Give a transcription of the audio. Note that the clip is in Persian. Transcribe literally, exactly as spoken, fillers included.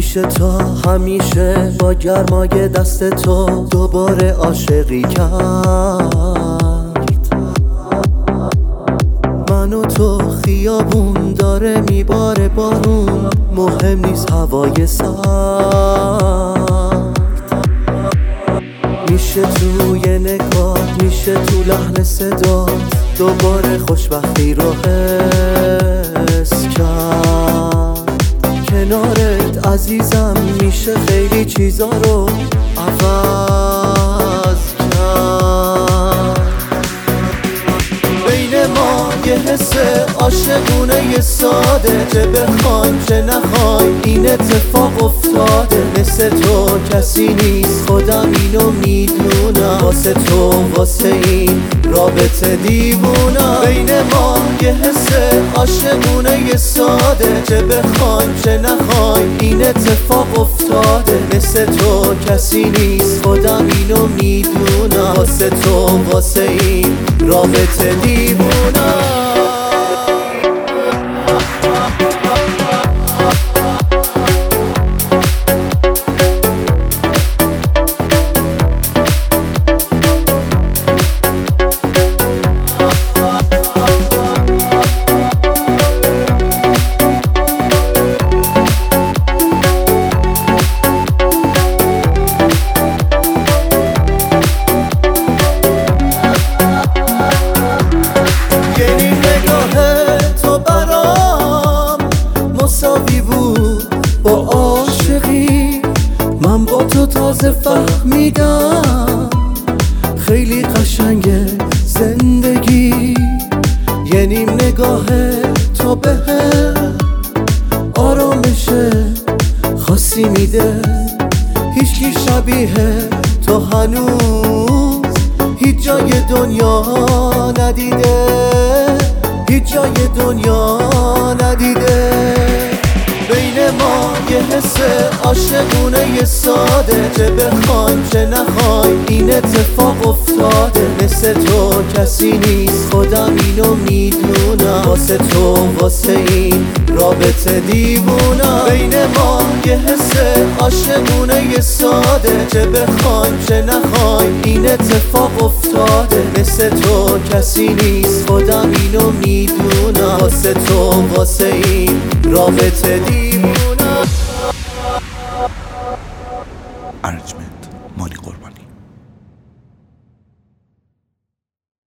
میشه تا همیشه با گرمای دست تو دوباره عاشقی کرد. من و تو خیابون داره میباره بارون، مهم نیست هوای سرد. میشه توی نگاه، میشه تو لحن صدا دوباره خوشبختی رو حس کرد. کنارت عزیزم میشه خیلی چیزا رو عوض کرد. بین ما یه حس عاشقونه یه ساده، چه بخوایم چه نخوایم این اتفاق افتاده. مثل تو کسی نیست خودم اینو میدونم، واسه تو واسه این رابطه دیوونم. بین ما یه حس عاشقونه یه ساده، چه بخوایم چه نخوایم این اتفاق افتاده. مثل تو کسی نیست خودم اینو میدونم، واسه تو واسه این رابطه دیوونم. با عاشقی من با تو تازه فهمیدم خیلی قشنگه زندگی. یه نیم نگاه تو بهم آرامشه خاصی میده. هیچکی شبیه تو هنوز هیچ جای دنیا ندیده، هیچ جای دنیا ندیده. بین ما یه حس عاشقونه یه ساده، چه بخوایم چه نخوایم این اتفاق افتاده. مثل تو کسی نیست خودم اینو میدونم، واسه تو واسه این رابطه دیوونم. بین ما یه حس عاشقونه یه ساده، چه بخوایم چه نخوایم این اتفاق افتاده. مثل تو کسی نیست خودم اینو میدونم، واسه تو واسه این رابطه دیوونم. ارنجمنت مانی قربانی.